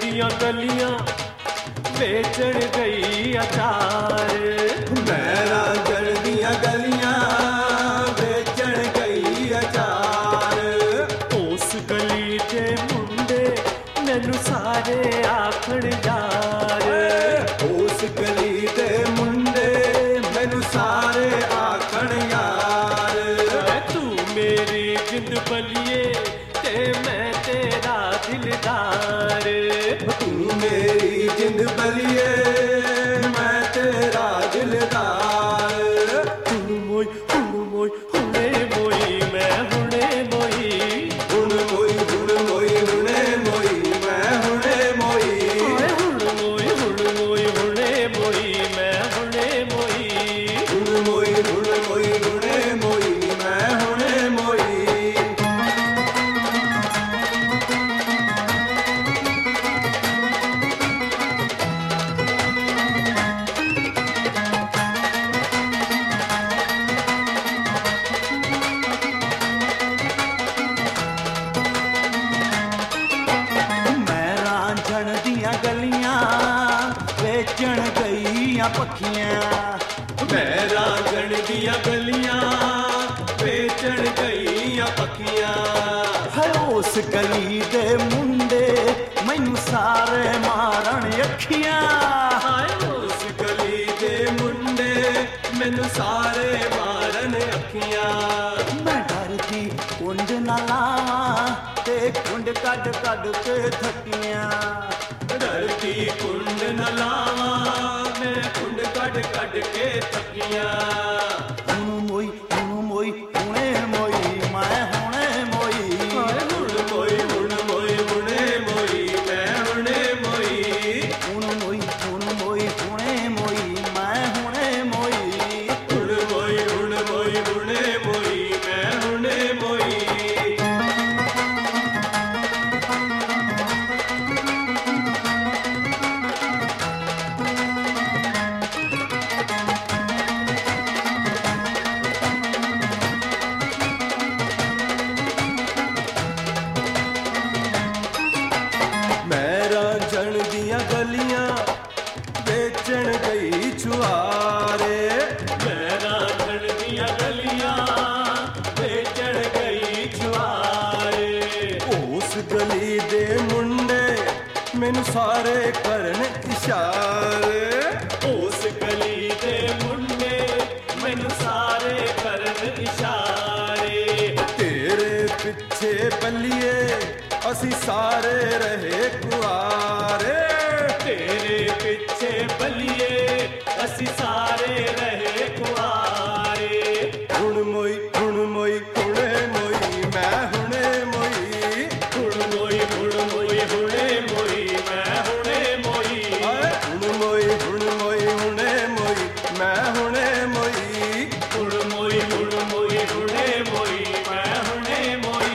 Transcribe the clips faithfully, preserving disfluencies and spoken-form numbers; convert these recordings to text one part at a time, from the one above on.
दियां गलियां बेचण गई अचार। मैं रांझण दियां गलियां बेचण गई अचार। उस गली दे मुंडे मैनू सारे आखण यार। उस गली दे मुंडे मैनू सारे आखण यार। तू मेरी जिंद बलिए ते मैं तेरा दिलदार। तू मेरी जिंद बलिए मैं तेरा दिलदार। हुण मोई हुण मोई हुणे मोई मैं हुणे मोई। हुण मोई हुण मोई हुणे मोई मैं हुणे मोई। हुण मोई हुण मोई हुणे मोई मैं हुणे मोई। हुण मोई हुण मोई हुणे मोई मैं हुणे मोई। गलियां बेचण गई पखियां। मैं रांझण दियां गलियां बेचण गई पखियां। है उस गली दे मुंडे मैनू सारे मारन अखियां। उस गली दे मुंडे मैनू सारे मारन अखियां। मैं डरदी कुंड ना लावां ते कुंड कड कड के थकियां। डरती कुंड न लावां मैं कुंड कड कड के थकियां। हुण मोई हुण मोई हुणे मोई मैं हुणे मोई। हुण मोई हुण मोई हुणे मोई मैं हुणे मोई। हुण मोई हुण मोई हुणे मोई मैं हुणे मोई। हुण मोई हुण मोई हुणे मोई मैं हुणे मोई। रांझण दियां गलियां बेचण गई छुआरे। मैं रांझण दियां गलियां बेचण गई छुआरे। उस गली दे मुंडे मैनू सारे करन इशारे। उस गली दे मुंडे मैनू सारे करन इशारे। तेरे पिछे बलिए असी सारे रहे कुआरे। तेरे पिछे बलिए असी सारे रहे कुआरे। हुण मोई हुण मोई हुणे मोई मैं हुणे मोई। हुण मोई हुण मोई हुणे मोई मैं हुणे मोई। हुण मोई हुण मोई हुणे मोई मैं हुणे मोई। हुण मोई हुण मोई हुणे मोई मैं हुणे मोई।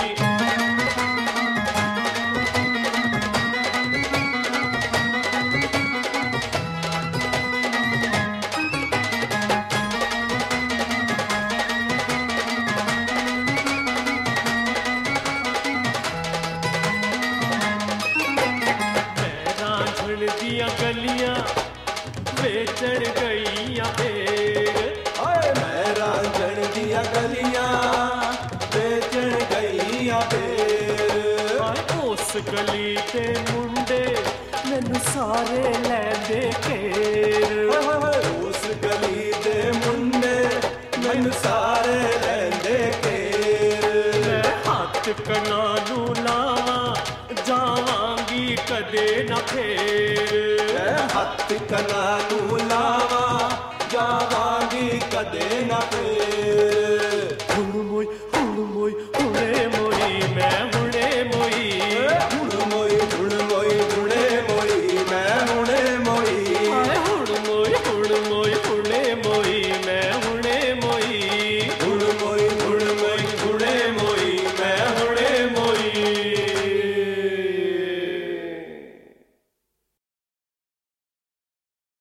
दियां गलियां बेचण गई फेर। मैं रांझण दियां गलियां बेचण गई फेर। उस गली दे मुंडे मैनू सारे लैंदे घेर। उस गली दे मुंडे मैनू सारे लैंदे घेर। मैं हत्थ कना नू लावां जावांगी कदे ना फेर। मैं हत्थ कना नू लावां जावांगी कदे ना फेर।